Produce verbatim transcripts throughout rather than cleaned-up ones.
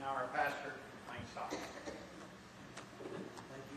now our pastor, Wayne Stock. Thank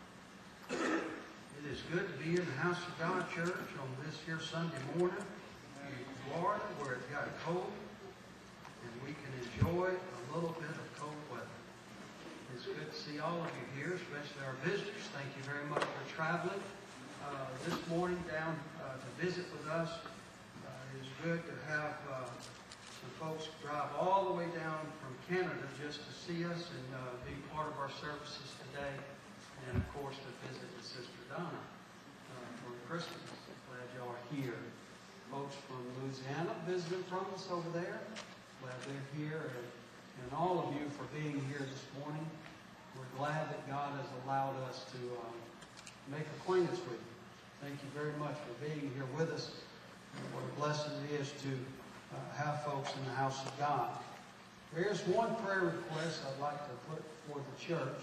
you. It is good to be in the House of God Church on this here Sunday morning in Florida, where it's got cold, and we can enjoy a little bit of cold weather. It's good to see all of you here, especially our visitors. Thank you very much for traveling uh, this morning down uh, to visit with us. Uh, it is good to have uh, some folks drive all the way down from Canada just to see us and uh, be part of our services today. And of course to visit with Sister Donna uh, for Christmas. Glad y'all are here. Folks from Louisiana visiting from us over there. Glad they're here. And, and all of you for being here this morning. We're glad that God has allowed us to um, make acquaintance with you. Thank you very much for being here with us. And what a blessing it is to uh, have folks in the house of God. There is one prayer request I'd like to put for the church.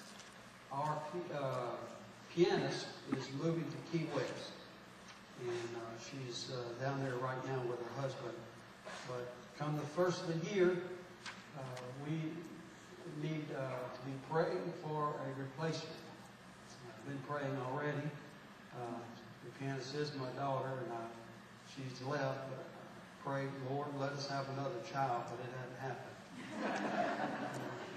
Our uh, pianist is moving to Key West, and uh, she's uh, down there right now with her husband. But come the first of the year, uh, we need uh, to be praying for a replacement. I've been praying already. Uh, the pianist is my daughter, and I, she's left. But I prayed, Lord, let us have another child, but it hadn't happened.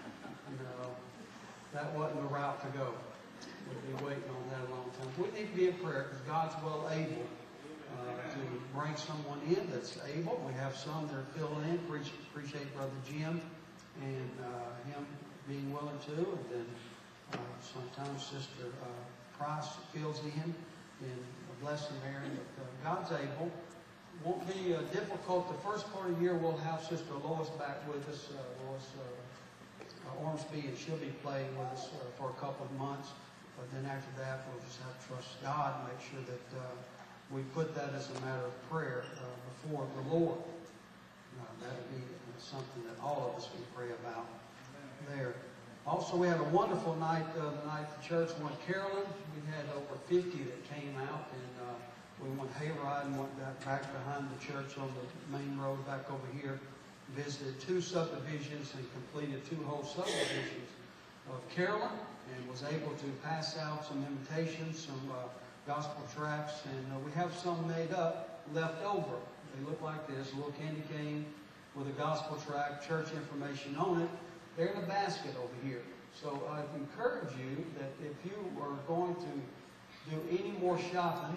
No. That wasn't the route to go. We'll be waiting on that a long time. We need to be in prayer because God's well able uh, to bring someone in that's able. We have some that are filling in. Appreciate Brother Jim and uh, him being willing to. And then uh, sometimes Sister uh, Price fills in and a blessing there. But uh, God's able. Won't be uh, difficult. The first part of the year we'll have Sister Lois back with us. Uh, Lois uh, Uh, Ormsby, and she'll be playing with us uh, for a couple of months. But then after that, we'll just have to trust God and make sure that uh, we put that as a matter of prayer uh, before the Lord. Uh, that'll be uh, something that all of us can pray about there. Also, we had a wonderful night uh, the night the church went Carolyn. We had over fifty that came out, and uh, we went hayride and went back behind the church on the main road back over here. Visited two subdivisions and completed two whole subdivisions of Carolyn, and was able to pass out some invitations, some uh, gospel tracts, and uh, we have some made up left over. They look like this, a little candy cane with a gospel tract, church information on it. They're in a basket over here. So I encourage you that if you are going to do any more shopping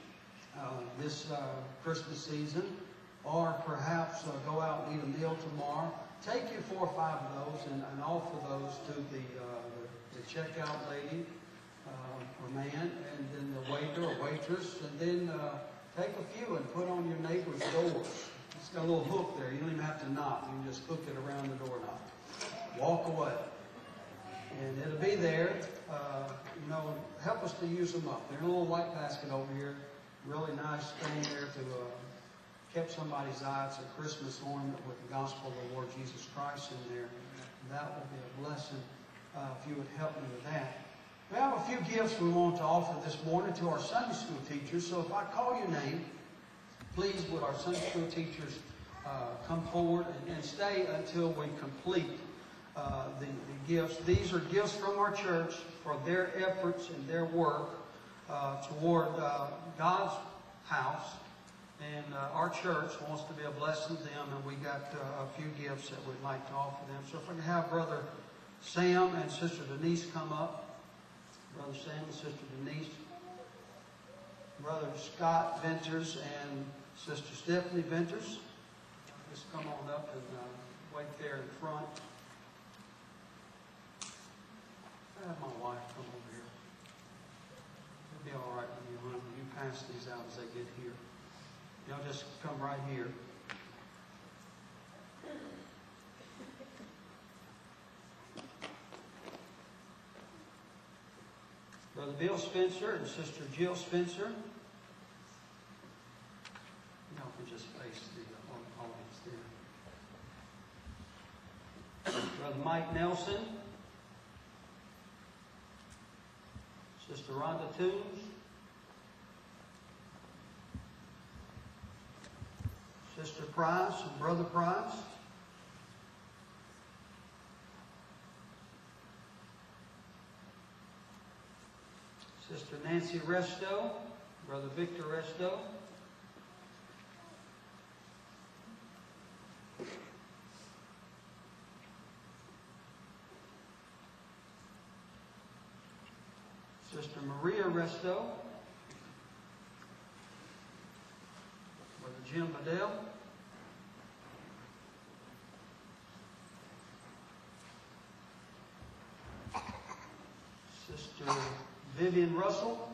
uh, this uh, Christmas season, or perhaps uh, go out and eat a meal tomorrow, take you four or five of those and, and offer those to the, uh, the, the checkout lady uh, or man, and then the waiter or waitress, and then uh, take a few and put on your neighbor's doors. It's got a little hook there. You don't even have to knock. You can just hook it around the doorknob. Walk away. And it'll be there. Uh, you know, help us to use them up. They're in a little white basket over here. Really nice thing there to... Uh, kept somebody's eye. It's a Christmas ornament with the gospel of the Lord Jesus Christ in there. And that will be a blessing uh, if you would help me with that. We have a few gifts we want to offer this morning to our Sunday school teachers. So if I call your name, please would our Sunday school teachers uh, come forward and, and stay until we complete uh, the, the gifts. These are gifts from our church for their efforts and their work uh, toward uh, God's house. And uh, our church wants to be a blessing to them, and we got uh, a few gifts that we'd like to offer them. So if we can have Brother Sam and Sister Denise come up. Brother Sam and Sister Denise. Brother Scott Venters and Sister Stephanie Venters. Just come on up and uh, wait there in front. I have my wife come over here. It'll be all right with you, honey. You pass these out as they get here. Y'all just come right here. Brother Bill Spencer and Sister Jill Spencer. Y'all can just face the audience there. Brother Mike Nelson. Sister Rhonda Toombs. Sister Price and Brother Price. Sister Nancy Resto, Brother Victor Resto. Sister Maria Resto, Brother Jim Bedell, Sister Vivian Russell,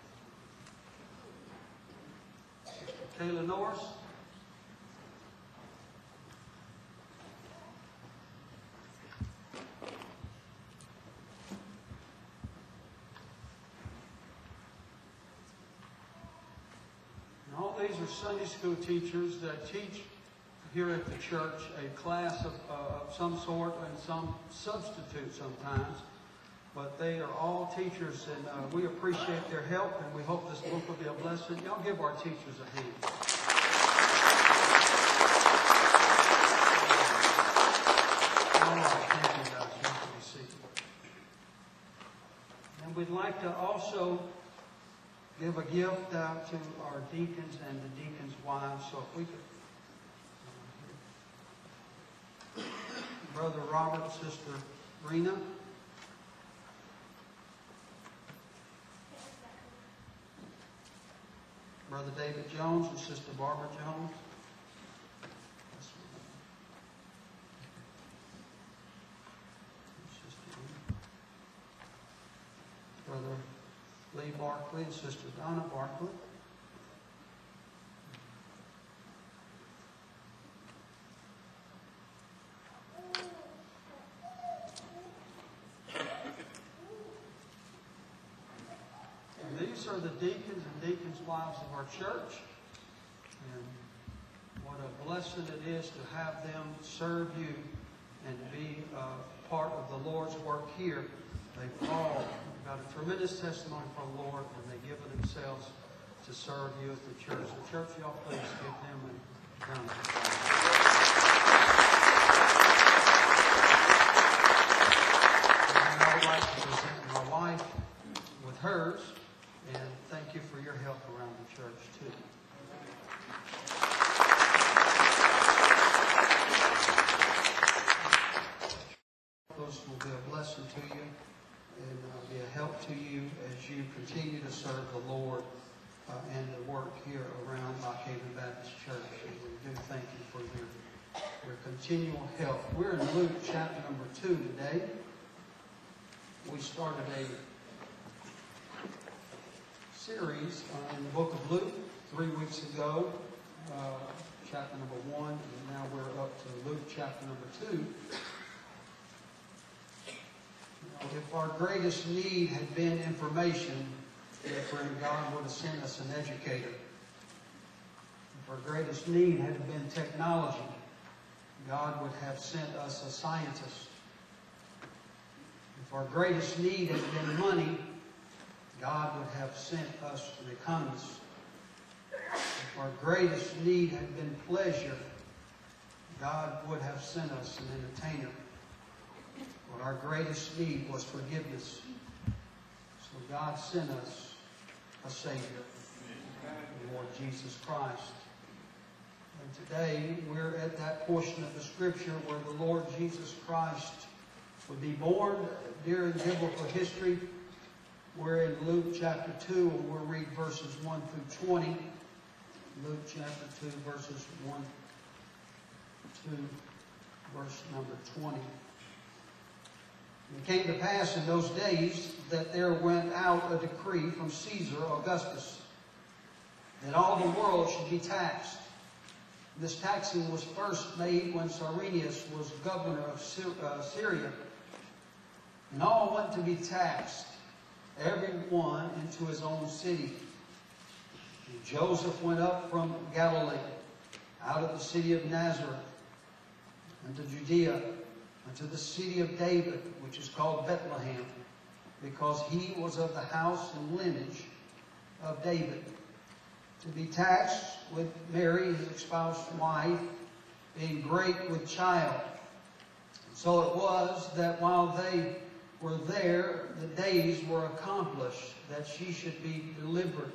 Sister Kayla Norris, these are Sunday school teachers that teach here at the church a class of, uh, of some sort and some substitute sometimes. But they are all teachers, and uh, we appreciate their help, and we hope this book will be a blessing. Y'all give our teachers a hand. All right, thank you guys. You can be seated. And we'd like to also give a gift out to our deacons and the deacons' wives. So if we could, Brother Robert, Sister Rena. Brother David Jones and Sister Barbara Jones. Brother Lee Barkley and Sister Donna Barkley. And these are the deacons and deacons' wives of our church. And what a blessing it is to have them serve you and to be uh, part of the Lord's work here. They've all got a tremendous testimony from the Lord, and they give of themselves to serve you at the church. The church, y'all please give them a round of applause. And I'd like to present my wife with hers, and thank you for your help around the church too. Those will be a blessing to you and uh, be a help to you as you continue to serve the Lord uh, and the work here around Lock Haven Baptist Church. And we do thank you for your, your continual help. We're in Luke chapter number two today. We started a series uh, in the book of Luke three weeks ago, uh, chapter number one, and now we're up to Luke chapter number two. If our greatest need had been information, then friend, God would have sent us an educator. If our greatest need had been technology, God would have sent us a scientist. If our greatest need had been money, God would have sent us an economist. If our greatest need had been pleasure, God would have sent us an entertainer. But our greatest need was forgiveness. So God sent us a Savior, the Lord Jesus Christ. And today we're at that portion of the Scripture where the Lord Jesus Christ would be born during biblical history. We're in Luke chapter two, and we'll read verses one through twenty. Luke chapter two, verses one to verse number twenty. It came to pass in those days that there went out a decree from Caesar Augustus that all the world should be taxed. This taxing was first made when Cyrenius was governor of Syria. And all went to be taxed, every one into his own city. And Joseph went up from Galilee, out of the city of Nazareth, into Judea, unto the city of David, which is called Bethlehem, because he was of the house and lineage of David, to be taxed with Mary, his espoused wife, being great with child. And so it was that while they for there the days were accomplished that she should be delivered.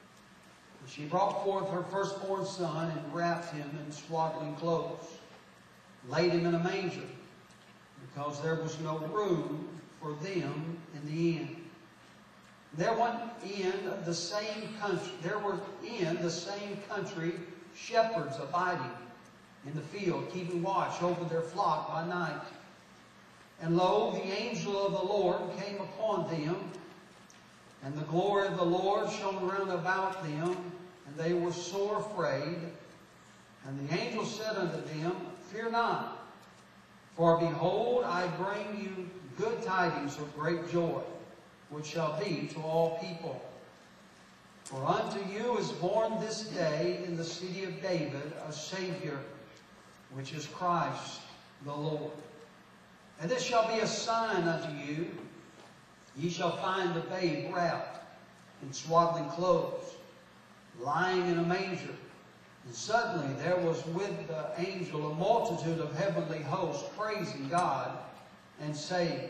And she brought forth her firstborn son and wrapped him in swaddling clothes, laid him in a manger, because there was no room for them in the inn. There went in the same country. There were in the same country shepherds abiding in the field, keeping watch over their flock by night. And lo, the angel of the Lord came upon them, and the glory of the Lord shone round about them, and they were sore afraid. And the angel said unto them, Fear not, for behold, I bring you good tidings of great joy, which shall be to all people. For unto you is born this day in the city of David a Savior, which is Christ the Lord. And this shall be a sign unto you. Ye shall find the babe wrapped in swaddling clothes, lying in a manger. And suddenly there was with the angel a multitude of heavenly hosts, praising God and saying,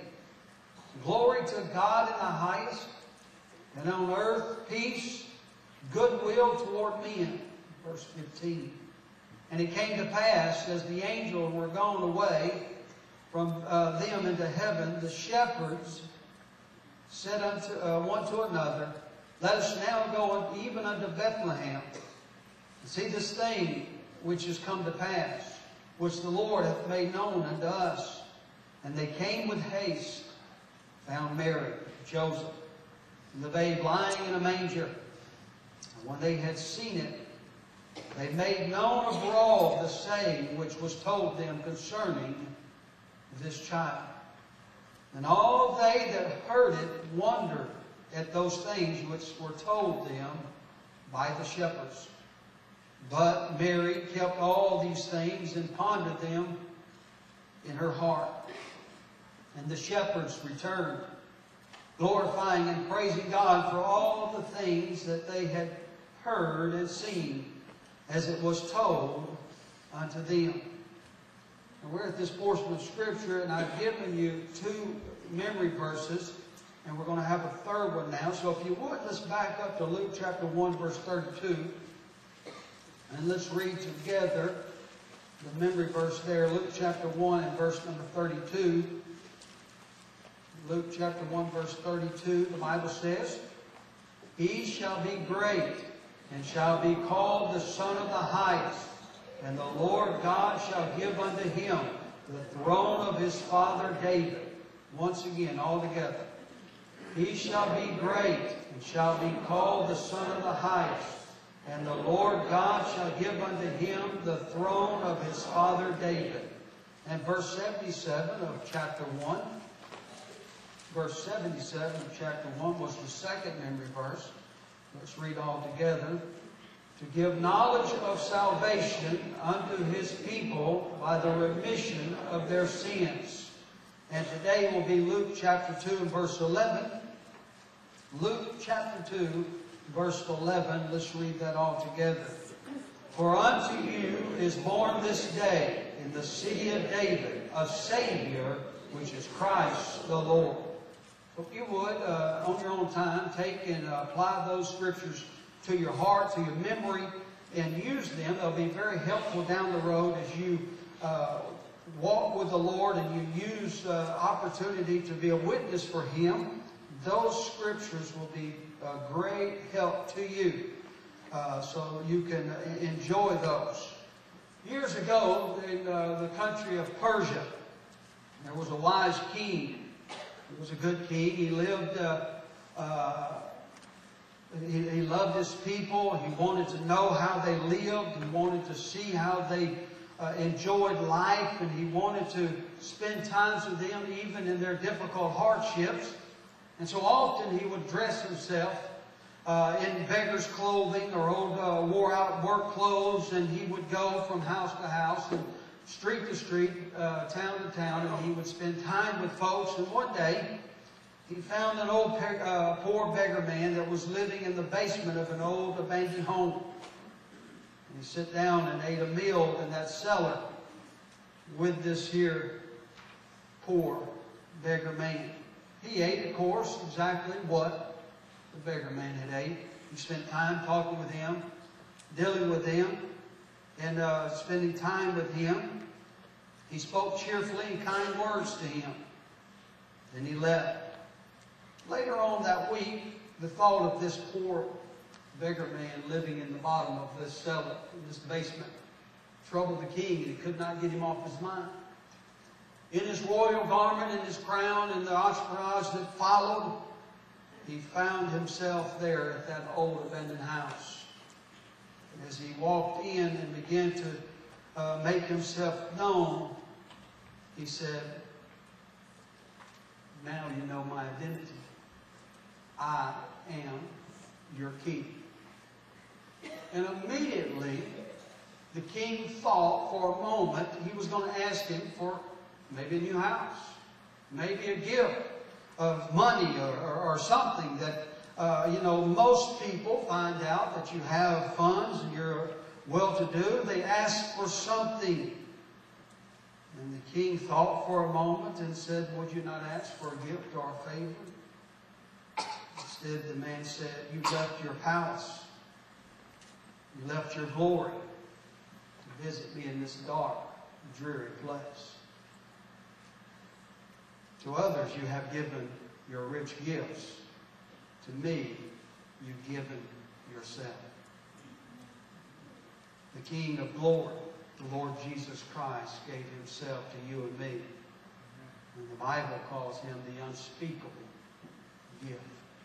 Glory to God in the highest, and on earth peace, goodwill toward men. Verse fifteen. And it came to pass, as the angels were gone away from uh, them into heaven, the shepherds said unto uh, one to another, Let us now go even unto Bethlehem, and see this thing which is come to pass, which the Lord hath made known unto us. And they came with haste, found Mary, Joseph, and the babe lying in a manger. And when they had seen it, they made known abroad the saying which was told them concerning this child. And all they that heard it wondered at those things which were told them by the shepherds. But Mary kept all these things and pondered them in her heart. And the shepherds returned, glorifying and praising God for all the things that they had heard and seen, as it was told unto them. And we're at this portion of Scripture, and I've given you two memory verses, and we're going to have a third one now. So if you would, let's back up to Luke chapter one, verse thirty-two, and let's read together the memory verse there. Luke chapter one and verse number thirty-two. Luke chapter one, verse thirty-two, the Bible says, He shall be great, and shall be called the Son of the Highest. And the Lord God shall give unto him the throne of his father David. Once again, all together. He shall be great, and shall be called the Son of the Highest. And the Lord God shall give unto him the throne of his father David. And verse seventy-seven of chapter one. Verse seventy-seven of chapter one was the second memory verse. Let's read all together. To give knowledge of salvation unto his people by the remission of their sins. And today will be Luke chapter two and verse eleven. Luke chapter two, verse eleven. Let's read that all together. For unto you is born this day in the city of David a Savior, which is Christ the Lord. So if you would, uh, on your own time, take and uh, apply those scriptures to your heart, to your memory, and use them. They'll be very helpful down the road as you uh, walk with the Lord and you use uh, opportunity to be a witness for Him. Those scriptures will be a great help to you, uh, so you can enjoy those. Years ago, in uh, the country of Persia, there was a wise king. He was a good king. He lived, uh, uh, he, he loved his people. He wanted to know how they lived. He wanted to see how they uh, enjoyed life. And he wanted to spend times with them even in their difficult hardships. And so often he would dress himself uh, in beggar's clothing or old uh, wore-out work clothes. And he would go from house to house and street to street, uh, town to town, and he would spend time with folks. And one day, he found an old uh, poor beggar man that was living in the basement of an old abandoned home. And he sat down and ate a meal in that cellar with this here poor beggar man. He ate, of course, exactly what the beggar man had ate. He spent time talking with him, dealing with him, and uh, spending time with him. He spoke cheerfully and kind words to him. Then he left. Later on that week, the thought of this poor beggar man living in the bottom of this cellar, in this basement, troubled the king, and he could not get him off his mind. In his royal garment, in his crown, and the entourage that followed, he found himself there at that old abandoned house. And as he walked in and began to uh, make himself known, he said, "Now you know my identity. I am your king." And immediately, the king thought for a moment he was going to ask him for maybe a new house, maybe a gift of money or, or, or something that, uh, you know, most people find out that you have funds and you're well-to-do. They ask for something. And the king thought for a moment and said, "Would you not ask for a gift or a favor?" Instead, the man said, "You left your palace. You left your glory to visit me in this dark, dreary place. To others you have given your rich gifts. To me, you've given yourself." The King of glory, the Lord Jesus Christ, gave himself to you and me. And the Bible calls him the unspeakable gift.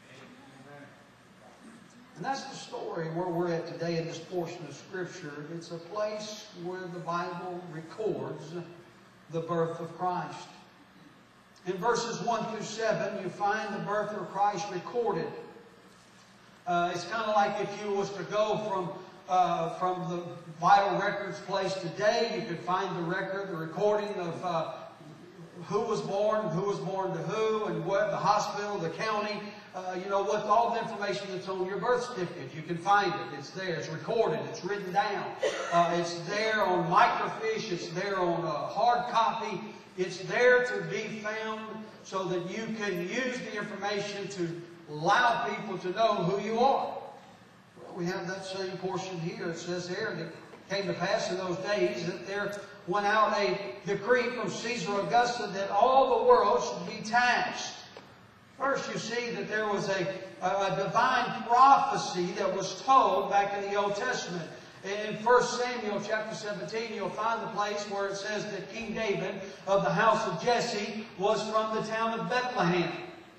And that's the story where we're at today in this portion of Scripture. It's a place where the Bible records the birth of Christ. In verses one through seven, you find the birth of Christ recorded. Uh, it's kind of like if you was to go from uh, from the vital records place today, you could find the record, the recording of uh, who was born, who was born to who, and what the hospital, the county. Uh, you know, what all the information that's on your birth certificate. You can find it. It's there. It's recorded. It's written down. Uh, it's there on microfiche. It's there on a hard copy. It's there to be found so that you can use the information to allow people to know who you are. Well, we have that same portion here. It says there, and it came to pass in those days that there went out a decree from Caesar Augustus that all the world should be taxed. First, you see that there was a, a divine prophecy that was told back in the Old Testament. In First Samuel chapter seventeen, you'll find the place where it says that King David of the house of Jesse was from the town of Bethlehem.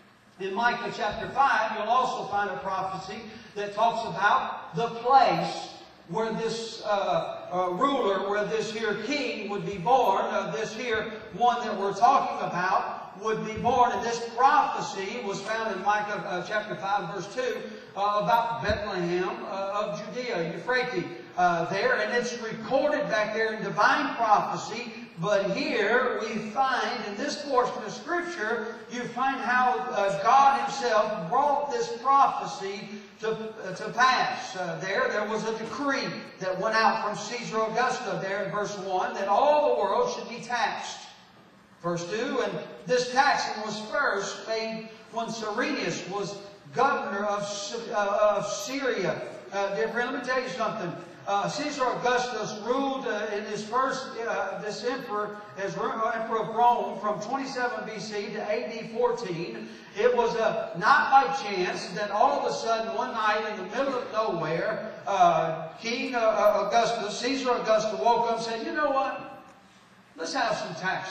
In Micah chapter five, you'll also find a prophecy that talks about the place where this uh, uh, ruler, where this here king would be born, uh, this here one that we're talking about, would be born. And this prophecy was found in Micah uh, chapter five, verse two, uh, about Bethlehem uh, of Judea, Euphrates, uh, there. And it's recorded back there in divine prophecy. But here we find, in this portion of Scripture, you find how uh, God Himself brought this prophecy to, uh, to pass. Uh, there, there was a decree that went out from Caesar Augustus there in verse one, that all the world should be taxed. Verse two, and this taxing was first made when Cyrenius was governor of, uh, of Syria. Uh, dear friend, let me tell you something. Uh, Caesar Augustus ruled uh, in his first, uh, this emperor, as emperor of Rome, from twenty-seven B C to A D fourteen. It was uh, not by chance that all of a sudden, one night in the middle of nowhere, uh, King uh, Augustus, Caesar Augustus, woke up and said, "You know what? Let's have some taxes.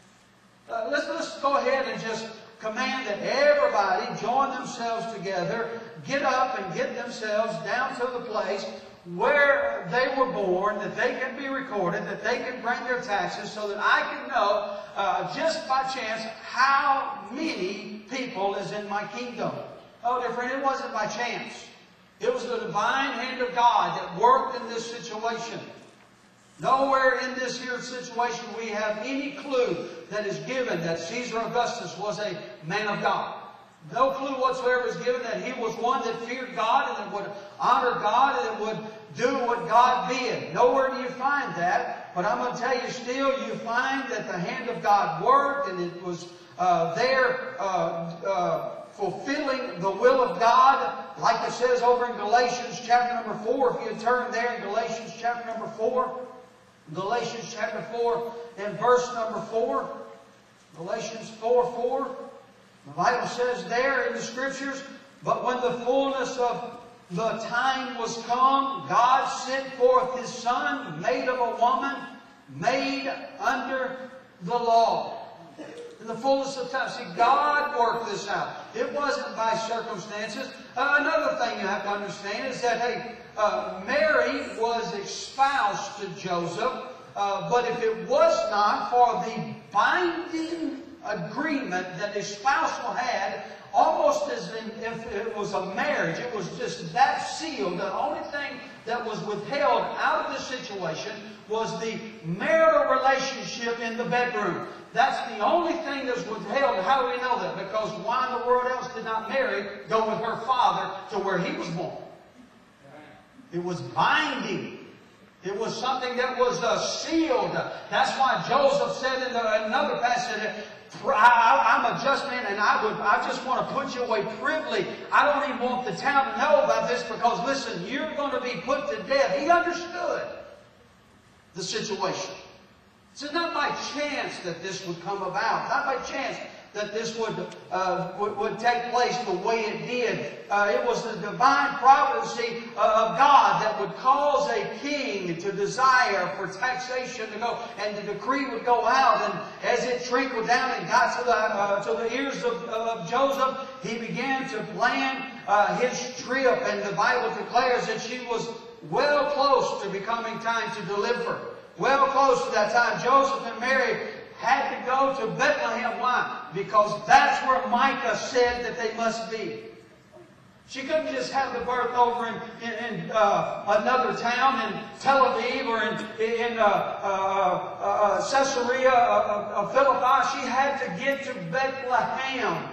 Uh, let's, let's go ahead and just command that everybody join themselves together, get up and get themselves down to the place where they were born, that they can be recorded, that they can bring their taxes so that I can know uh, just by chance how many people is in my kingdom." Oh, dear friend, it wasn't by chance. It was the divine hand of God that worked in this situation. Nowhere in this here situation we have any clue that is given that Caesar Augustus was a man of God. No clue whatsoever is given that he was one that feared God and that would honor God and that would do what God bid. Nowhere do you find that. But I'm going to tell you still, you find that the hand of God worked, and it was uh, there uh, uh, fulfilling the will of God, like it says over in Galatians chapter number four. If you turn there in Galatians chapter number four, Galatians chapter four and verse number four, Galatians four four, the Bible says there in the Scriptures, but when the fullness of the time was come, God sent forth His Son, made of a woman, made under the law. In the fullness of time. See, God worked this out. It wasn't by circumstances. Uh, another thing you have to understand is that, hey, uh, Mary was espoused to Joseph, uh, but if it was not for the binding agreement that the spousal had, almost as in, if it was a marriage, it was just that sealed. The only thing that was withheld out of this situation was the marital relationship in the bedroom. That's the only thing that was withheld. How do we know that? Because why in the world else did not Mary go with her father to where he was born? It was binding. It was something that was uh, sealed. That's why Joseph said in the, another passage, I, I'm a just man, and I would I just want to put you away privily. I don't even want the town to know about this because, listen, you're going to be put to death. He understood the situation. It's not by chance that this would come about. Not by chance that this would, uh, would, would take place the way it did. Uh, it was the divine providency uh, of God that would cause a king to desire for taxation to go, and the decree would go out. And as it trickled down and got to the, uh, to the ears of, of Joseph, he began to plan uh, his trip. And the Bible declares that she was well close to becoming time to deliver. Well close to that time. Joseph and Mary had to go to Bethlehem. Why? Because that's where Micah said that they must be. She couldn't just have the birth over in, in, in uh, another town, in Tel Aviv or in, in uh, uh, uh, Caesarea uh, uh, Philippi. She had to get to Bethlehem.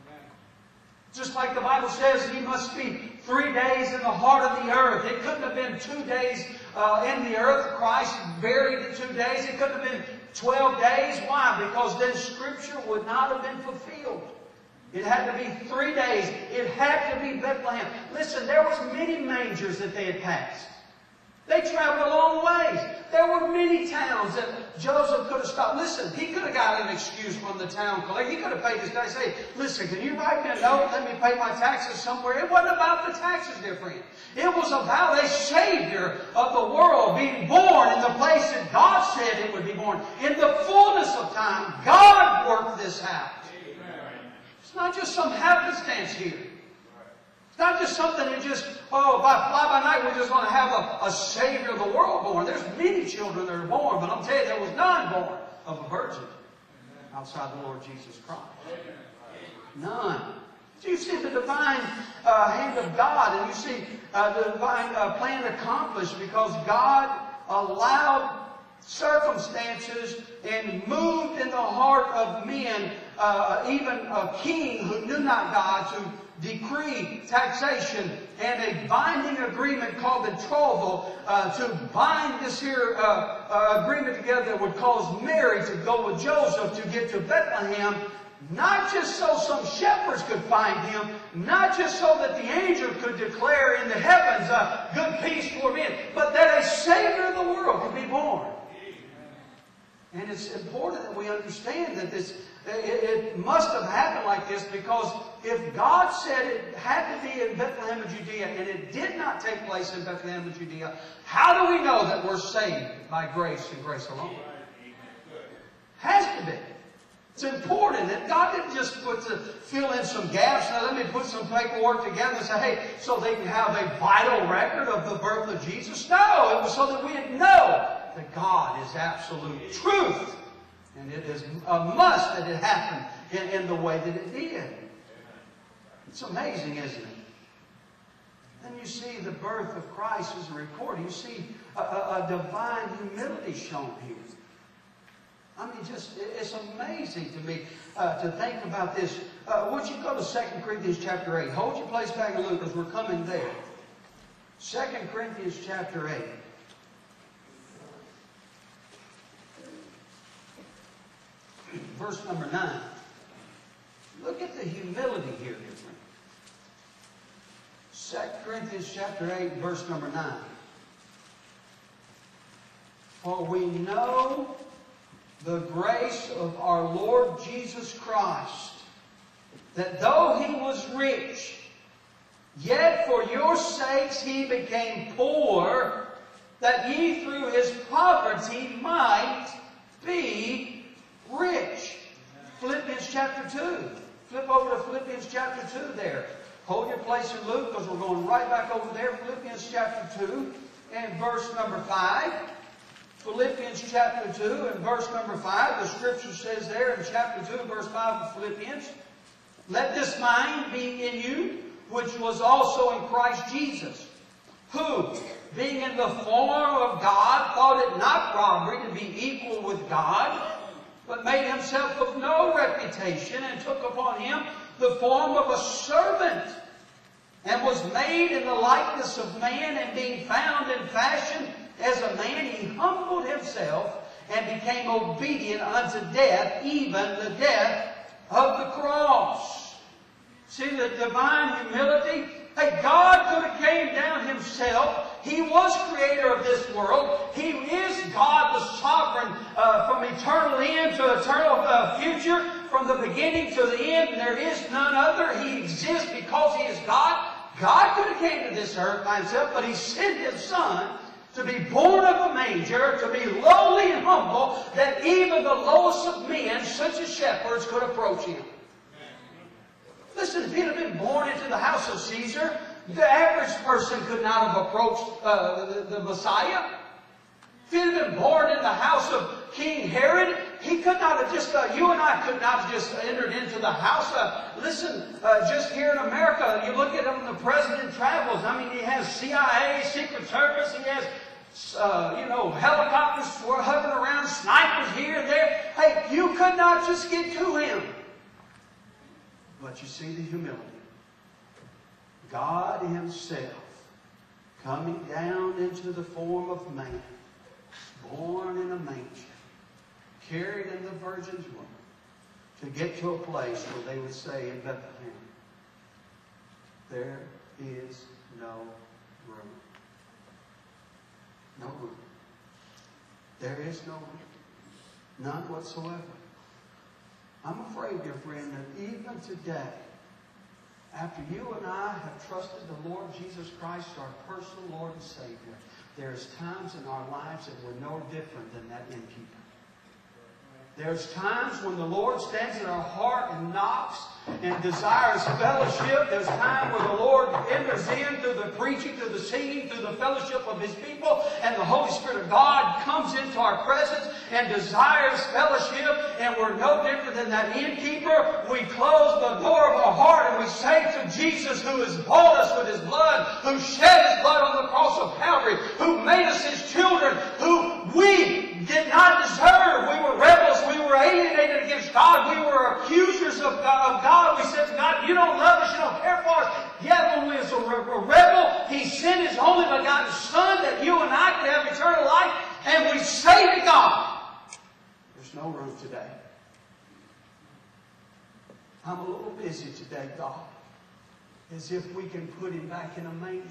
Just like the Bible says, he must be three days in the heart of the earth. It couldn't have been two days uh, in the earth. Christ buried in two days. It couldn't have been twelve days. Why? Because then Scripture would not have been fulfilled. It had to be three days. It had to be Bethlehem. Listen, there was many mangers that they had passed. They traveled a long ways. There were many towns that Joseph could have stopped. Listen, he could have got an excuse from the town collector. He could have paid this guy and say, listen, can you write me a note? Let me pay my taxes somewhere. It wasn't about the taxes, dear friend. It was about a Savior of the world being born in the place that God said it would be born. In the fullness of time, God worked this out. It's not just some happenstance here. It's not just something that just, oh, by fly by night we're just going to have a, a Savior of the world born. There's many children that are born, but I'm telling you, there was none born of a virgin outside the Lord Jesus Christ. None. So you see the divine uh, hand of God, and you see uh, the divine uh, plan accomplished because God allowed circumstances and moved in the heart of men, uh, even a king who knew not God, to decree taxation and a binding agreement called betrothal uh, to bind this here uh, uh, agreement together that would cause Mary to go with Joseph to get to Bethlehem, not just so some shepherds could find him, not just so that the angel could declare in the heavens uh, good peace for men, but that a Savior of the world could be born. And it's important that we understand that this it, it must have happened like this, because if God said it had to be in Bethlehem of Judea and it did not take place in Bethlehem of Judea, how do we know that we're saved by grace and grace alone? Has to be. It's important that God didn't just put to fill in some gaps. Now let me put some paperwork together and say, hey, so they can have a vital record of the birth of Jesus. No, it was so that we would know that God is absolute truth. And it is a must that it happened in, in the way that it did. It's amazing, isn't it? Then you see the birth of Christ as a record. You see a, a, a divine humility shown here. I mean, just, it's amazing to me uh, to think about this. Uh, would you go to Second Corinthians chapter eight? Hold your place back in Luke, because we're coming there. Second Corinthians chapter eight. verse number nine. Look at the humility here, dear friend. Second Corinthians chapter eight, verse number nine. For we know the grace of our Lord Jesus Christ, that though He was rich, yet for your sakes He became poor, that ye through His poverty might be rich. Philippians chapter two. Flip over to Philippians chapter two there. Hold your place in Luke because we're going right back over there. Philippians chapter two and verse number five. Philippians chapter two and verse number five. The Scripture says there in chapter two, verse five of Philippians, let this mind be in you, which was also in Christ Jesus, who, being in the form of God, thought it not robbery to be equal with God, but made Himself of no reputation, and took upon Him the form of a servant, and was made in the likeness of man, and being found in fashion as a man, He humbled Himself, and became obedient unto death, even the death of the cross. See the divine humility? Hey, God could have came down Himself. He was creator of this world. He is God, the sovereign, uh, from eternal end to eternal uh, future, from the beginning to the end. There is none other. He exists because He is God. God could have came to this earth by Himself, but He sent His Son to be born of a manger, to be lowly and humble, that even the lowest of men, such as shepherds, could approach Him. Listen, if He'd have been born into the house of Caesar, the average person could not have approached uh, the, the Messiah. If He had been born in the house of King Herod, he could not have just, uh, you and I could not have just entered into the house. Uh, listen, uh, just here in America, you look at him, the president travels. I mean, he has C I A, Secret Service, he has, uh, you know, helicopters hovering around, snipers here and there. Hey, you could not just get to Him. But you see the humility. God Himself coming down into the form of man, born in a manger, carried in the Virgin's womb, to get to a place where they would say in Bethlehem, there is no room. No room. There is no room. None whatsoever. I'm afraid, dear friend, that even today, after you and I have trusted the Lord Jesus Christ, our personal Lord and Savior, there's times in our lives that we're no different than that innkeeper. There's times when the Lord stands in our heart and knocks and desires fellowship. There's time where the Lord enters in through the preaching, through the singing, through the fellowship of His people, and the Holy Spirit of God comes into our presence and desires fellowship, and we're no different than that innkeeper. We close the door of our heart and we say to Jesus, who has bought us with His blood, who shed His blood on the cross of Calvary, who made us His children, who we did not deserve. We were rebels. We were alienated against God. We were accusers of God. Of God. We said to God, you don't love us. You don't care for us. Yet when we was a rebel, He sent His only begotten Son that you and I could have eternal life. And we say to God, there's no room today. I'm a little busy today, God. As if we can put Him back in a manger.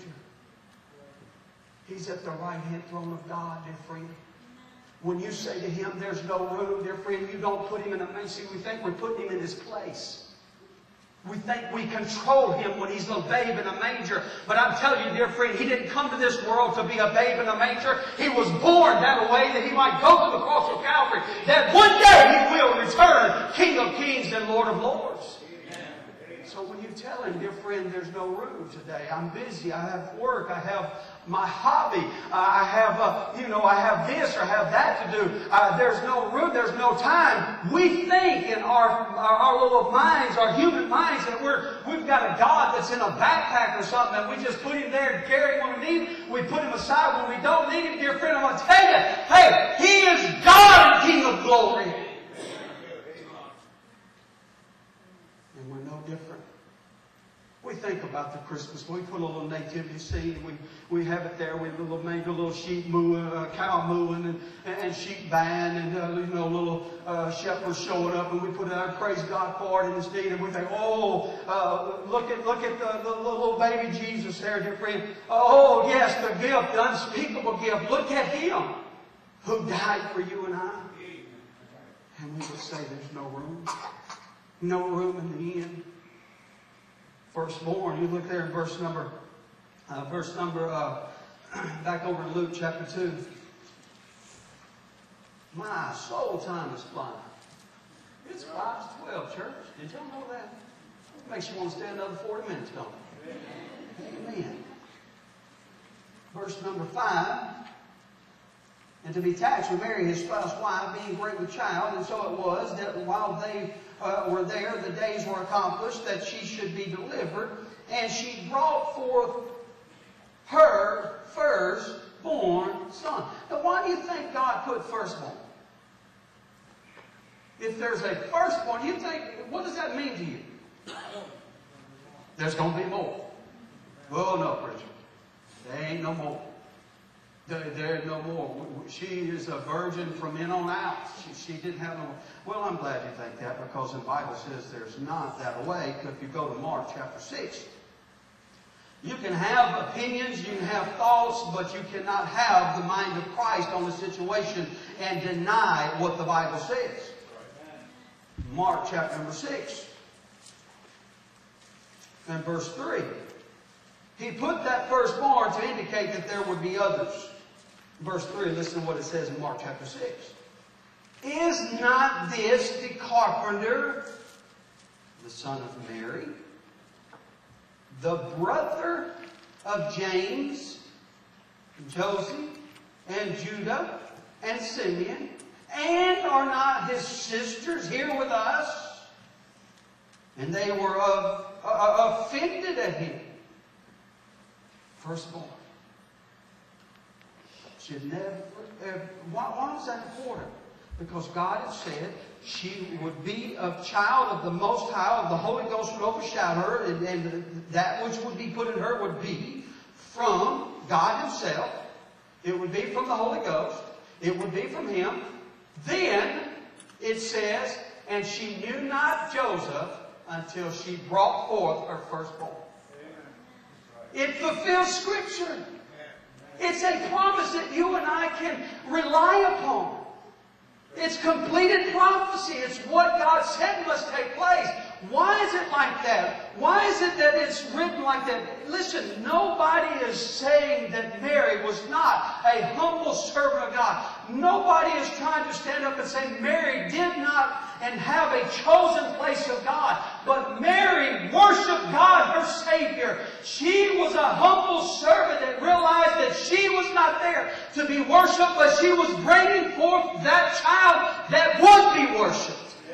He's at the right-hand throne of God, dear friend. When you say to Him, there's no room, dear friend, you don't put Him in a manger. See, we think we're putting Him in His place. We think we control Him when He's a babe in a manger. But I'm telling you, dear friend, He didn't come to this world to be a babe in a manger. He was born that way that He might go to the cross of Calvary. That one day He will return, King of kings and Lord of lords. So when you tell Him, dear friend, there's no room today. I'm busy. I have work. I have my hobby. I have, uh, you know, I have this or have that to do. Uh, there's no room. There's no time. We think in our, our our little minds, our human minds, that we're we've got a God that's in a backpack or something, and we just put Him there and carry Him when we need Him. We put Him aside when we don't need Him. Dear friend, I'm going to tell you, hey, He is God and King of glory. And we're no different. We think about the Christmas? We put a little nativity scene, and we, we have it there. We have a little, maybe a little sheep mooing, a cow mooing, and, and sheep band, and uh, you know, little uh, shepherds showing up, and we put our praise God for it in this deed, and we think, oh, uh, look at look at the, the little baby Jesus there, dear friend. Oh, yes, the gift, the unspeakable gift. Look at Him who died for you and I. And we would say there's no room. No room in the inn. Firstborn, you look there in verse number, uh, verse number, uh, back over in Luke chapter two. My soul time is flying. It's five to twelve, church. Did y'all know that? It makes you want to stay another forty minutes, don't it? Amen. Verse number five. And to be taxed with Mary, his spouse wife, being great with child. And so it was that while they uh, were there, the days were accomplished that she should be delivered. And she brought forth her firstborn son. Now, why do you think God put firstborn? If there's a firstborn, you think, what does that mean to you? There's going to be more. Well, no, preacher. There ain't no more. There, there no more. She is a virgin from in on out. She, she didn't have no more. Well, I'm glad you think that, because the Bible says there's not that way. If you go to Mark chapter six, you can have opinions, you can have thoughts, but you cannot have the mind of Christ on the situation and deny what the Bible says. Mark chapter number six and verse three. He put that firstborn to indicate that there would be others. Verse three, listen to what it says in Mark chapter six. Is not this the carpenter, the son of Mary, the brother of James, Joseph, and Judah, and Simeon? And are not his sisters here with us? And they were of, uh, offended at him. Firstborn. Should never, ever, why, why is that important? Because God had said she would be a child of the Most High, of the Holy Ghost would overshadow her, and, and that which would be put in her would be from God Himself. It would be from the Holy Ghost. It would be from Him. Then, it says, and she knew not Joseph until she brought forth her firstborn. It fulfills Scripture. It's a promise that you and I can rely upon. It's completed prophecy. It's what God said must take place. Why is it like that? Why is it that it's written like that? Listen, nobody is saying that Mary was not a humble servant of God. Nobody is trying to stand up and say Mary did not and have a chosen place of God. But Mary worshiped God, her Savior. She was a humble servant that realized that she was not there to be worshipped, but she was bringing forth that child that would be worshipped.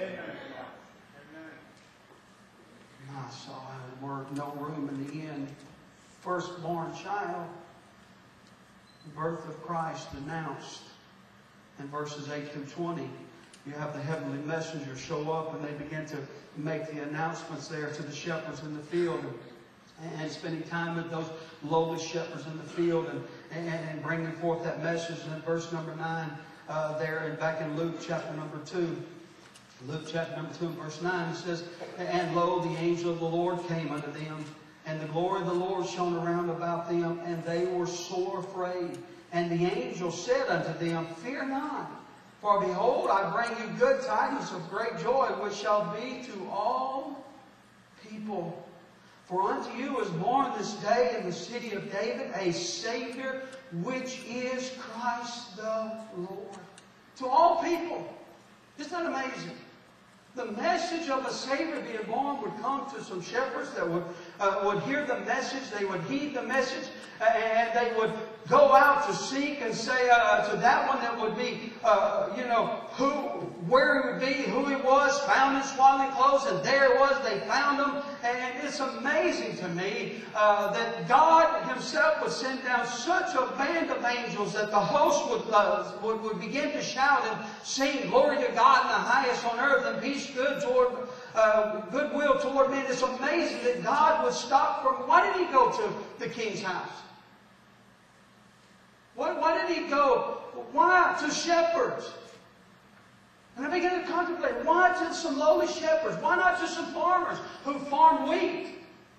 I saw the word no room in the inn. Firstborn child. The birth of Christ announced in verses eight through twenty. You have the heavenly messengers show up, and they begin to make the announcements there to the shepherds in the field, and, and spending time with those lowly shepherds in the field, and, and, and bringing forth that message. And in verse number nine, uh, there and back in Luke chapter number two, Luke chapter number two, verse nine, it says, and lo, the angel of the Lord came unto them, and the glory of the Lord shone around about them, and they were sore afraid. And the angel said unto them, fear not. For behold, I bring you good tidings of great joy, which shall be to all people. For unto you is born this day in the city of David a Savior, which is Christ the Lord. To all people. Isn't that amazing? The message of a Savior being born would come to some shepherds that would, uh, would hear the message, they would heed the message, and they would go out to seek and say uh, to that one that would be, uh, you know, who, where he would be, who he was, found in swaddling clothes, and there it was, they found him. And it's amazing to me uh, that God Himself would send down such a band of angels that the host would, uh, would, would begin to shout and sing, glory to God in the highest on earth, and peace good toward, uh, goodwill toward men. It's amazing that God would stop from, why did He go to the king's house? Why, why did He go? Why to shepherds? And I began to contemplate, why to some lowly shepherds? Why not to some farmers who farm wheat?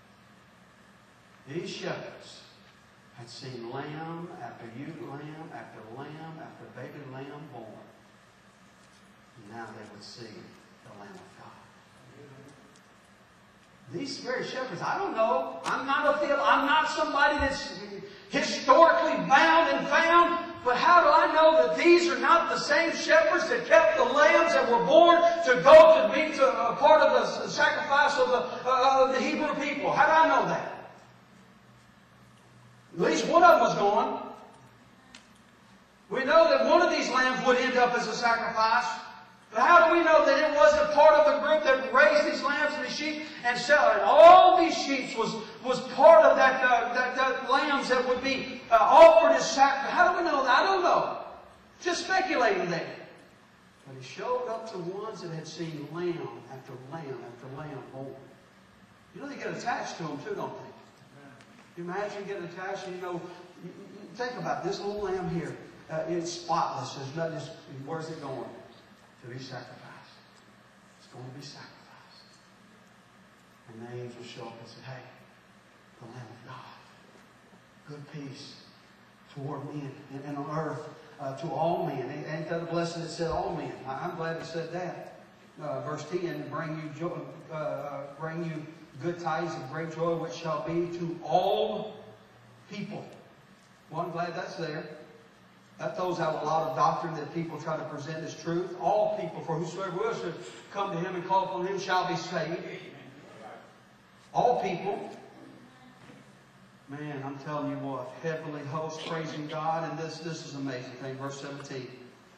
These shepherds had seen lamb after ewe lamb after lamb after baby lamb born. And now they would see the Lamb of God. These very shepherds, I don't know. I'm not a theologian. I'm not somebody that's historically bound and found. But how do I know that these are not the same shepherds that kept the lambs that were born to go to be to, uh, part of the sacrifice of the, uh, of the Hebrew people? How do I know that? At least one of them was gone. We know that one of these lambs would end up as a sacrifice. But how do we know that it wasn't part of the group that raised these lambs and these sheep and sell it? All these sheep was, was part of that, uh, that, that lambs that would be uh, offered as sacrifice. How do we know that? I don't know. Just speculating there. But He showed up to ones that had seen lamb after lamb after lamb born. You know they get attached to them too, don't they? You imagine getting attached and you know, you, you think about this little lamb here. Uh, it's spotless. There's nothing. Just, where's it going? To be sacrificed. It's going to be sacrificed. And the angels show up and say, hey, the Lamb of God. Good peace toward men and, and on earth uh, to all men. Ain't, ain't that a blessing that said all men? I, I'm glad it said that. Uh, verse ten, bring you, joy, uh, bring you good tidings of great joy, which shall be to all people. Well, I'm glad that's there. That throws out a lot of doctrine that people try to present as truth. All people, for whosoever will should come to Him and call upon Him, shall be saved. All people. Man, I'm telling you what, heavenly host praising God, and this, this is an amazing thing. Verse seventeen.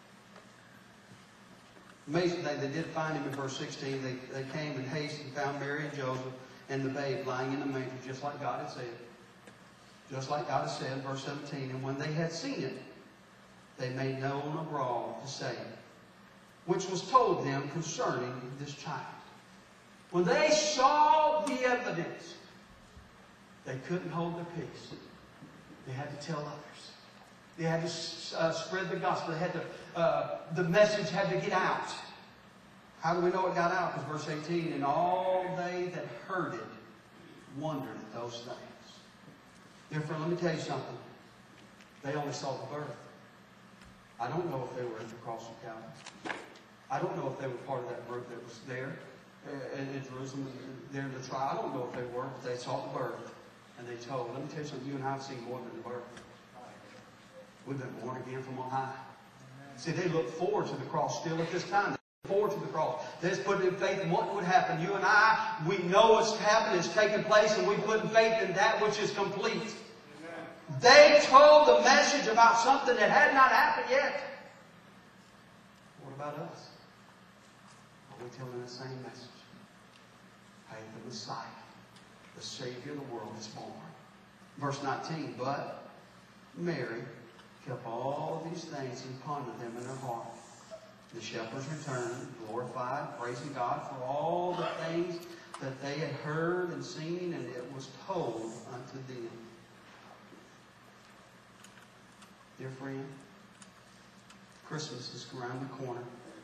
Amazing thing, they did find Him in verse sixteen. They, they came in haste and found Mary and Joseph and the babe lying in the manger, just like God had said. Just like God had said, verse seventeen. And when they had seen it, they made known abroad the saying, which was told them concerning this child. When they saw the evidence, they couldn't hold their peace. They had to tell others. They had to uh, spread the gospel. They had to, uh, the message had to get out. How do we know it got out? Because verse eighteen, and all they that heard it wondered at those things. Therefore, let me tell you something. They only saw the birth. I don't know if they were at the cross of Calvary. I don't know if they were part of that group that was there in Jerusalem, there in the trial. I don't know if they were, but they saw the birth. And they told, let me tell you something, you and I have seen more than the birth. We've been born again from on high. See, they look forward to the cross still at this time. They look forward to the cross. They just put in faith in what would happen. You and I, we know it's happened, it's taken place, and we put in faith in that which is complete. They told the message about something that had not happened yet. What about us? Are we telling the same message? Hey, the Messiah, the Savior of the world, is born. Verse nineteen, but Mary kept all of these things and pondered them in her heart. The shepherds returned, glorified, praising God for all the things that they had heard and seen, and it was told unto them. Dear friend, Christmas is around the corner.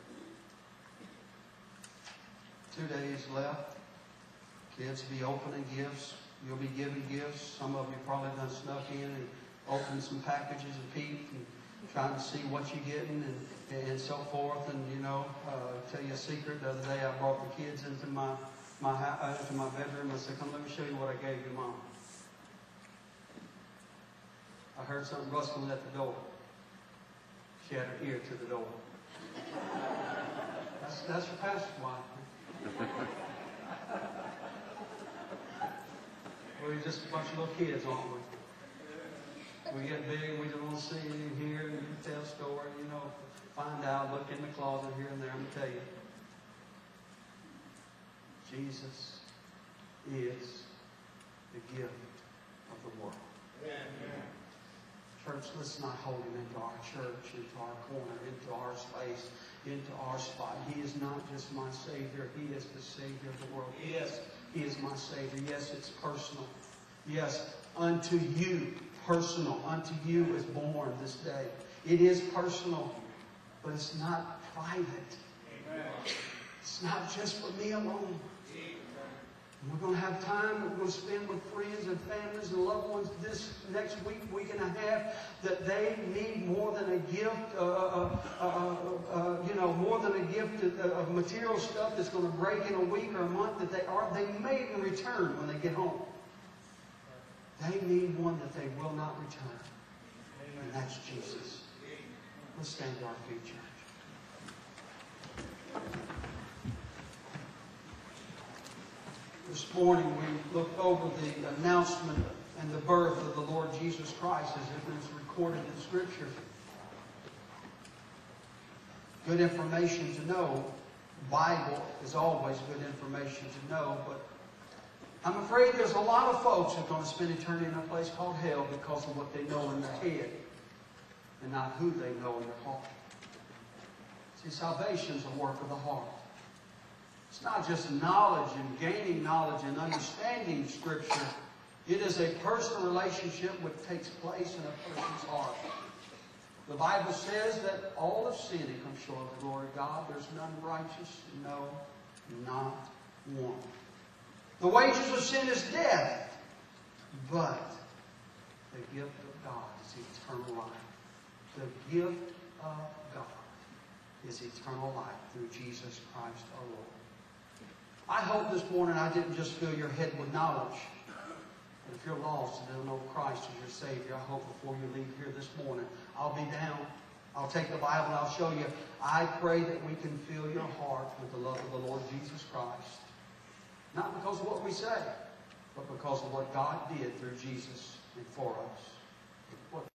Two days left. Kids will be opening gifts. You'll be giving gifts. Some of you probably done snuck in and opened some packages and peeked and trying to see what you're getting and, and so forth. And, you know, uh, tell you a secret. The other day I brought the kids into my, my, uh, into my bedroom and said, come, let me show you what I gave your mom. I heard something rustling at the door. She had her ear to the door. That's, that's your pastor's wife. We're just a bunch of little kids, aren't we? We get big, we don't want to see you here, you tell a story, you know, find out, look in the closet here and there, I'm going to tell you. Jesus is the gift of the world. Amen. Church, let's not hold him into our church, into our corner, into our space, into our spot. He is not just my Savior. He is the Savior of the world. Yes, He is my Savior. Yes, it's personal. Yes, unto you, personal. Unto you is born this day. It is personal, but it's not private. Amen. It's not just for me alone. We're going to have time that we're going to spend with friends and families and loved ones this next week, week and a half, that they need more than a gift, uh, uh, uh, uh, uh, you know, more than a gift of, of material stuff that's going to break in a week or a month, that they are, they may in return when they get home. They need one that they will not return. And that's Jesus. Let's stand to our feet, church. This morning we looked over the announcement and the birth of the Lord Jesus Christ as it is recorded in Scripture. Good information to know. Bible is always good information to know, but I'm afraid there's a lot of folks who are going to spend eternity in a place called hell because of what they know in their head and not who they know in their heart. See, salvation is a work of the heart. It's not just knowledge and gaining knowledge and understanding Scripture. It is a personal relationship which takes place in a person's heart. The Bible says that all have sinned and come short of the glory of God. There's none righteous, no, not one. The wages of sin is death, but the gift of God is eternal life. The gift of God is eternal life through Jesus Christ our Lord. I hope this morning I didn't just fill your head with knowledge. But if you're lost and don't know Christ as your Savior, I hope before you leave here this morning, I'll be down. I'll take the Bible and I'll show you. I pray that we can fill your heart with the love of the Lord Jesus Christ. Not because of what we say, but because of what God did through Jesus and for us.